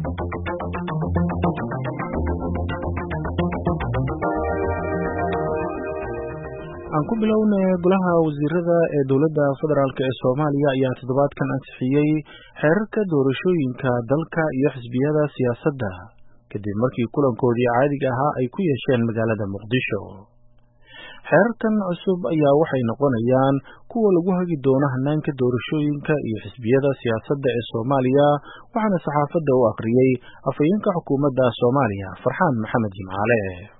aan ku bilownay golaha wasiirada ee dowladda federaalk ee Soomaaliya ayaa toddobaadkan ansixiyay xeerarka doorashooyinka dalka iyo xisbiyada siyaasadda kadib markii kulankoodii caadiga ahaa ay ku yeesheen magaalada Muqdisho. xeerarkan cusub ayaa waxay noqonayaan kuwa lagu hagi doono hannaanka doorashooyinka iyo xisbiyada siyaasadda ee Soomaaliya waxaana saxaafadda u akhriyay afhayeenka xukuumadda Soomaaliya Farxaan Maxamed Jimcaale.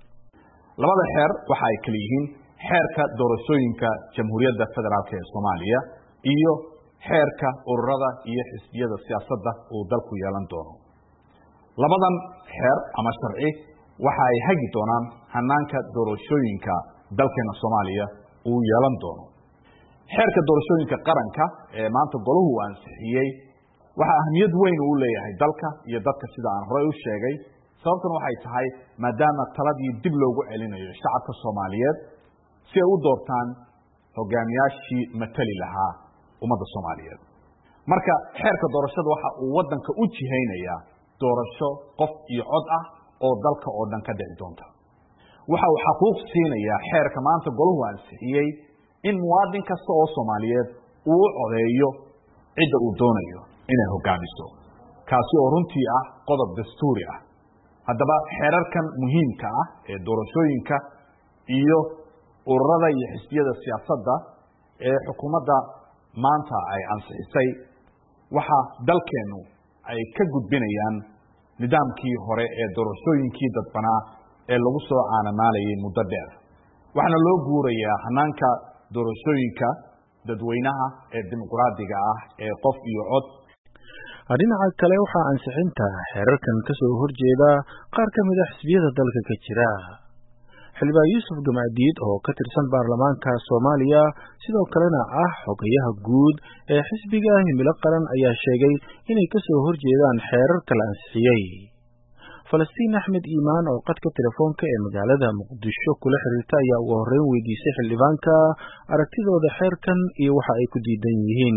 labada xeer waxa ay kala yihiin xeerka doorashooyinka Jamhuuriyadda Federaalk ee Soomaaliya iyo xeerka ururada iyo xisbiyada siyaasadda uu dalku yeelan doono. labadan xeer ama sharci waxa ay hagi doonaan hannaanka doorashooyinka dalkeena Soomaaliya uu yeelan doono. xeerka doorashooyinka qaranka ee maanta goluhu ansixiyay waxa ahmiyad weyn u leeyahay dalka iyo dadka sida aan hore u sheegay. sababtan waxay tahay maadaama taladii dib loogu celinayo shacabka Soomaaliyeed si ay u doortaan hogaamiyaashii matali lahaa ummadda Soomaaliyeed. marka xeerka doorashada waxa uu wadanka u jiheynayaa doorasho qof iyo cod ah oo dalka oo dhan ka dhici doonta. waxa uu xaquuq siinayaa xeerka maanta goluhu ansixiyay in muwaadin kasta oo Soomaaliyeed uu u codeeyo cidda uu doonayo inay hogaamiso, kaasi oo runtii ah qodob dastuuri ah. haddaba xeerarkan muhiimka ah ee doorashooyinka iyo ururada iyo xisbiyada siyaasadda ee xukuumadda maanta ay ansixisay waxa dalkeenu ay ka gudbinayaan nidaamkii hore ee doorashooyinkii dadbanaa ee lagu soo caanamaalayay muddo dheer. waxaana loo guurayaa hannaanka doorashooyinka dadweynaha ee dimuqraadiga ah ee qof iyo cod. dhinaca kale waxaa ansixinta xeerarkan ka soo horjeeda qaar ka mid ah xisbiyada dalka ka jira. xildhibaan Yuusuf Gamaadiid oo ka tirsan baarlamaanka Soomaaliya sidoo kalena ah xogayaha guud ee xisbiga Himilo Qaran ayaa sheegay inay ka soo horjeedaan xeerarka la ansixiyay. Falastiin Axmed Iimaan oo qadka telefoonka ee magaalada Muqdisho kula xiriirta ayaa ugu horreyn weydiisay xildhibaanka aragtidooda xeerkan iyo waxa ay ku diidan yihiin.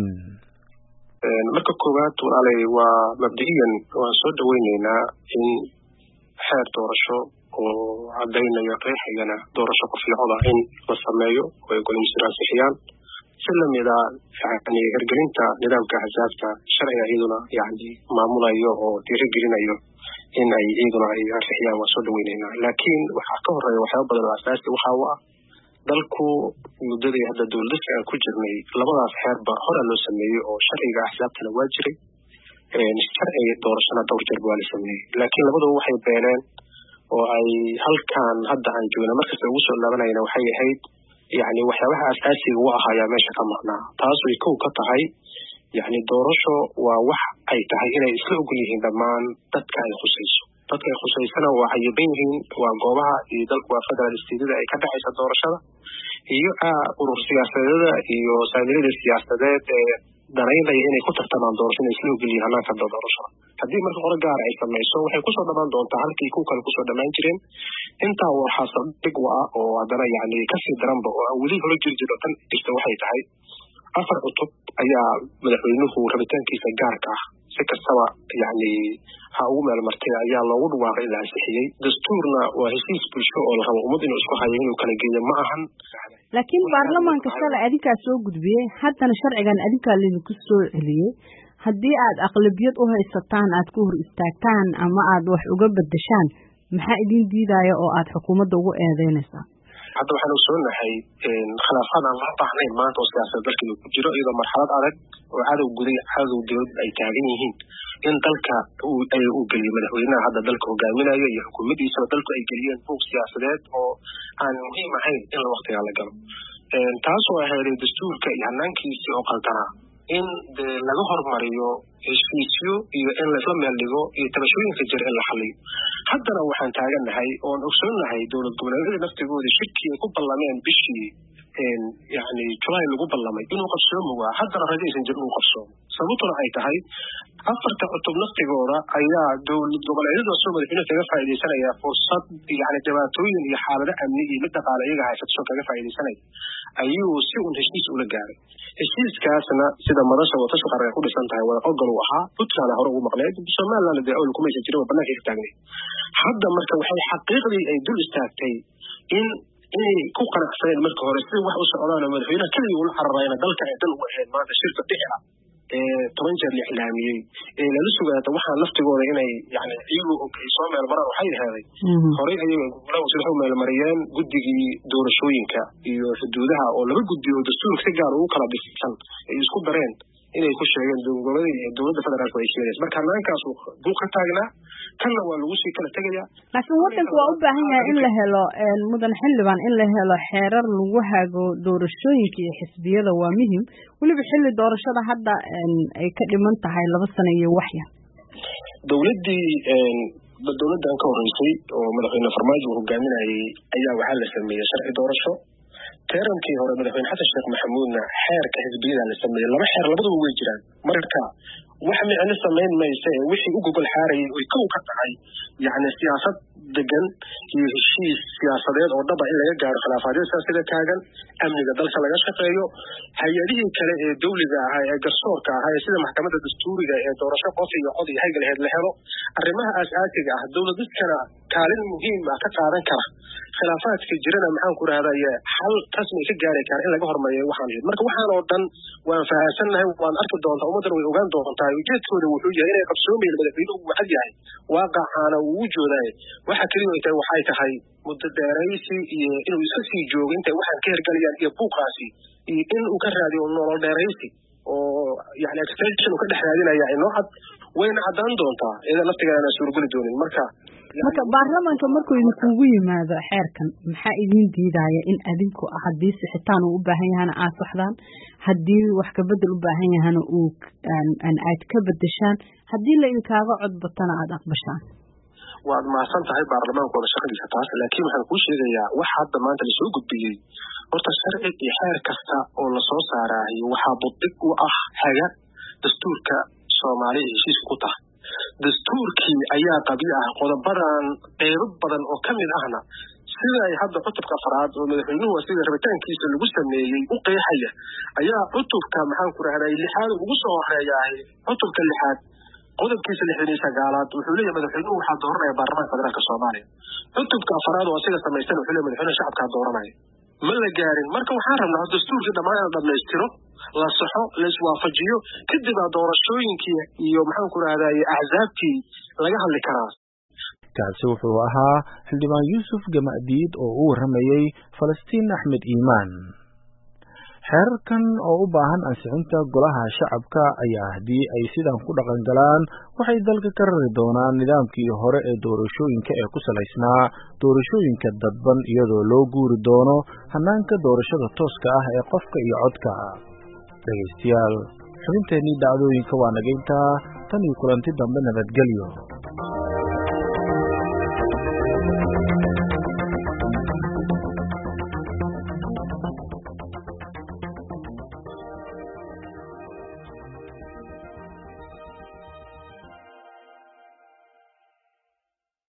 marka koowaad walaalay waa mabdi'iyan waan soo dhaweynaynaa in xeer doorasho oo caddaynaya qeexayana doorasho qof iyo cod ah in la sameeyo oo ay golaha ansixiyaan si lamid ah hirgelinta nidaamka axsaabta sharciga iyaduna maamulayo oo dhiirigelinayo in ay iyaduna ay ansixiyaan waan soo dhaweynaynaa. laakiin waxaa ka horeeya waxyaaba badan oo asaasi waxa u ah dalku muddadii hadda dowladda aan ku jirnay labadaas xeerba hore loo sameeyey oo sharciga axsaabtana waa jiray sharciga doorashada dhowr jeer waa la sameeyey, laakiin labadaba waxay beeneen oo ay halkan hadda aan joogna markasta ugu soo laabanayna waxay ahayd waxyaabaha asaasiga u ahayaa meesha ka maqnaa. taas way kow ka tahay doorasho waa wax ay tahay inay isla ogol yihiin dhammaan dadka ay khusayso. dadka ay khusaysana waa cayiban yihiin, waa goobaha iyo dalku waa federal state ay ka dhexaysa doorashada iyo urur siyaasadeeda iyo saamilada siyaasadeed ee danaynaya inay ku tartamaan doorasho inay isla ogol yihiin hannaanka doorashada. haddii marka qore gaar ay samayso waxay kusoo dhammaan doontaa halkii ku kale kusoo dhammaan jireen. intaa waxaa saldhig u ah oo haddana kasii daranba oo aan weli hore jiri jiro tan jirta waxay tahay 4 cutub ayaa madaxweynuhu rabitaankiisa gaarka ah si kastaba ha ugu meel martay ayaa loogu dhawaaqay in la ansixiyey. dastuurna waa heshiis bulsho oo la rabo ummad inuu isku hayo inuu kala geeyo ma ahan. laakiin baarlamaanka shalay adinkaa soo gudbiyey, haddana sharcigan adinkaa laydinku soo celiyey. haddii aad aqlabiyad u haysataan aad ku hor istaagtaan ama aad wax uga beddeshaan maxaa idin diidaya oo aad xukuumadda ugu eedeynaysaa? hadda waxaan ogsoonahay khilaafaad aan loo baahnayn maanta oo siyaasada dalkeenu ku jiro iyadoo marxalad adag oo cadow guday cadow dowlad ay taagan yihiin in dalka uu geliyo madaxweynaha hadda dalka hogaaminayo iyo xukuumaddiisana dalku ay geliyeen buuq siyaasadeed oo aan muhiim ahayn in waqtigaa la galo. taasoo ahayd dastuurka iyo hannaankiisii oo qaldanaa in laga hormariyo heshiisyo iyo in laisla meel dhigo iyo tabashooyinka jir in la xaliyo. haddana waxaan taagannahay oon ogsoonahay dowlad goboleedyada naftigooda shirkii ay ku ballameen bishii July lagu ballamay inuu qabsoomo waa haddana rajo aysan jirin inuu qabsoomo sababtuna ay tahay afarta cutub naftigooda ayaa dowlad goboleedyada soo madaxweynaha kaga faa'iidaysanaya fursad yani dhibaatooyin iyo xaalado amni iyo mid dhaqaale iyaga haysato kaga faa'iidaysanaya ayuu si un heshiis ula gaaray heshiiskaasna sida madasha watashi qaran ku dhisan tahay wada oggol uu ahaa puntland hore ugu maqneed somaliland dee awal kuma aysan jirin oo bannaanka ka taagnay hadda marka waxay xaqiiqdii ay dul istaagtay inay ku qanacsaneen marka hore si wax u socdaan oo madaxweynaha keligii ula cararayna dalka ay dan ugu ahayd maanta shirka dhici ah 10 jeer la ixlaamiyey lala sugaata waxaan laftigooda inay yani iyagu ay soo meel maraan waxay heeday horey ayaga golaha sida meel mariyeen guddigii doorashooyinka iyo xuduudaha oo laba guddi oo dastuurka si gaar ugu kala dhisan ay isku dareen inay ku sheegeen dowladda federaalka ay sheegeen marka naankaas uu ka taagnaa kanna waa lagu sii kala tegayaa laakiin wadanku waa u baahan yahay in la helo mudan xildhibaan in la helo xeerar lagu hago doorashooyinka iyo xisbiyada waa muhiim weliba xilli doorashada hadda ay ka dhiman tahay 2 sano iyo wax yar dowladdan ka horeysay oo madaxweyne farmaajo uu hogaaminayay ayaa waxaa la sameeyey sharci doorasho teerankii hore madaxweyne xasan sheekh maxamuudna xeerka xisbiyada la sameeyey 2 xeer labaduba way jiraan marka wax micno samayn maysa wixii u gogol xaarayay oo kow ka tahay yani siyaasad degan iyo heshiis siyaasadeed oo dhaba in laga gaaro khilaafaadyo sida taagan amniga dalka laga shaqeeyo hay-adihii kale ee dawliga ahaa ee garsoorka ahaa sida maxkamadda dastuuriga ee doorasho qof iyo cod iyo haygalheed la helo arrimaha aasaasiga ah dowladadkana kaalin muhiim ah ka qaadan kara khilaafaadka jirana maxaan ku rahdaye xal rasmi ka gaari kara in laga hormariyo waxaan ahayd marka waxaan oo dhan waan fahamsanahay waan arki doontaa ummaddan way ogaan doontaa ujeedkooda wuxuu yahay inay qabsoomayeen madaxweynuhu uu cad yahay waaqacaana uu u joodaay waxa keliya ay tahay waxay tahay muddo dheeraysi iyo inuu iska sii joogo intay waxaan ka hergalayaan iyo buuqaasi iyo in uu ka raadiyo nolol dheeraysi oo yani extension uu ka dhex raadinaya inoo cad wayna caddaan doontaa iyada laftigeedana suurguli doonin marka baarlamaanka markuu idinkugu yimaado xeerkan maxaa idin diidaya in adinku haddii sixitaan uu u baahan yahana aad saxdaan haddii wax ka bedel u baahan yahana uu aad ka bedeshaan haddii la idinkaaga codbatana aad aqbashaan waad mahadsan tahay baarlamaankooda shaqadiisa taas laakiin waxaan kuu sheegayaa wax hadda maanta lasoo gudbiyey horta sharci iyo xeer kasta oo lasoo saaraayo waxaa buddig u ah haga dastuurka soomaaliya heshiiska ku tahay dastuurkii ayaa qabi ah qodobadan qeybo badan oo ka mid ahna sida ay hadda cutubka afraad oo madaxweynuhu sida rabitaankiisa lagu sameeyey u qeexaya ayaa cutubka maxaan ku rahday 6aad ugu soo horeeyaa cutubka 6aad qodobkiisa 69aad wuxuu leeyahay madaxweynuhu waxaa dooranaya baarlamaanka federaalka Soomaaliya cutubka afraad oo asiga samaysan wuxuu leeyahay madaxweynaha shacabka dooranaya ma la gaarin marka waxaan rabnaa dastuurkii dhammaan dhammaystiro la saxo la iswaafajiyo kadib doorashooyinkii iyo maxaan ku rahday ahzaabtii laga hadli karaa kaasi wuxuu ahaa xildhibaan Yuusuf Gamaadiid oo uu waramayay Falastiin Axmed Iimaan xeerkan oo u baahan ansixinta golaha shacabka ayaa hadii ay sidan ku dhaqan galaan waxay dalka ka rari doonaan nidaamkii hore ee doorashooyinka ee ku salaysnaa doorashooyinka dadban iyadoo loo guuri doono hanaanka doorashada tooska ah ee qofka iyo codka dhageystayaal xubinteennii dhacdooyinka waa naga intaa tan iyo kulanti dambe nabadgelyo